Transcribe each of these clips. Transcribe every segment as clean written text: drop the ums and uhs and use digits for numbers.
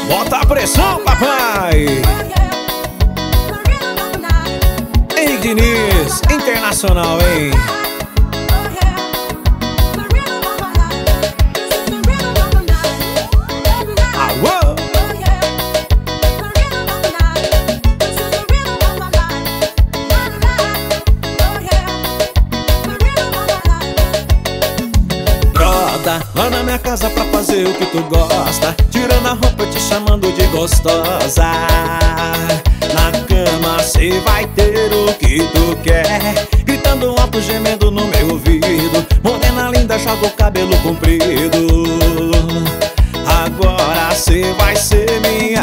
Bota a pressão, papai. Henrique Diniz, internacional, hein? Alô? Brota lá na minha casa pra fazer o que tu gosta, tirando a roupa, te chamando de gostosa. Na cama cê vai ter o que tu quer, gritando alto, gemendo no meu ouvido. Morena linda, joga o cabelo comprido. Agora cê vai ser minha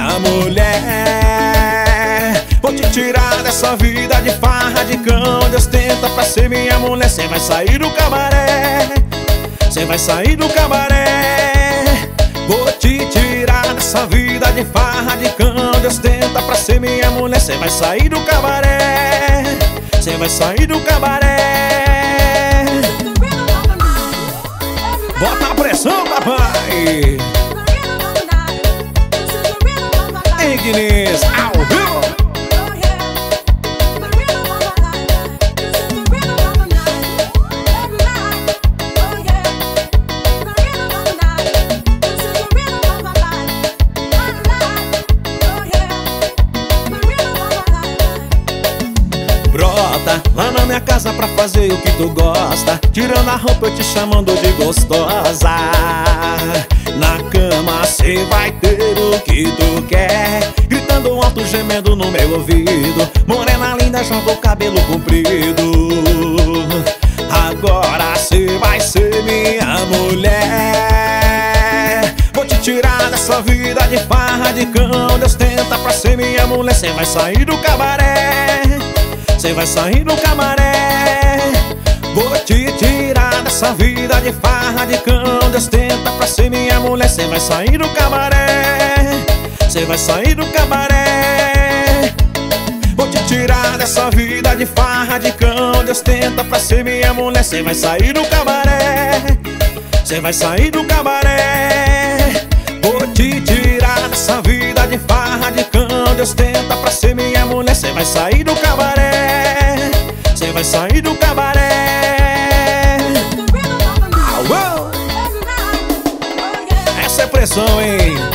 mulher. Vou te tirar dessa vida de farra, de cão, de ostenta pra ser minha mulher. Cê vai sair do cabaré, cê vai sair do cabaré. Vou te tirar dessa vida de farra, de cão, de ostenta pra ser minha mulher. Cê vai sair do cabaré, cê vai sair do cabaré. Bota a pressão, papai. Henrique Diniz, ao vivo. Brota lá na minha casa pra fazer o que tu gosta, tirando a roupa, te chamando de gostosa. Na cama cê vai ter o que tu quer, gritando alto, gemendo no meu ouvido. Morena linda, joga o cabelo comprido. Agora cê vai ser minha mulher. Vou te tirar dessa vida de farra, de cão, de ostenta pra ser minha mulher. Cê vai sair do cabaré, cê vai sair do cabaré. Vou te tirar dessa vida de farra, de cão, de ostenta pra ser minha mulher. Cê vai sair do cabaré, cê vai sair do cabaré. Vou te tirar dessa vida de farra, de cão, de ostenta pra ser minha mulher. Cê vai sair do cabaré, cê vai sair do cabaré. Vou te tirar dessa vida de farra, de cão, de ostenta pra ser minha mulher. Cê vai sair do cabaré, cê vai sair do cabaré. Essa é pressão, hein?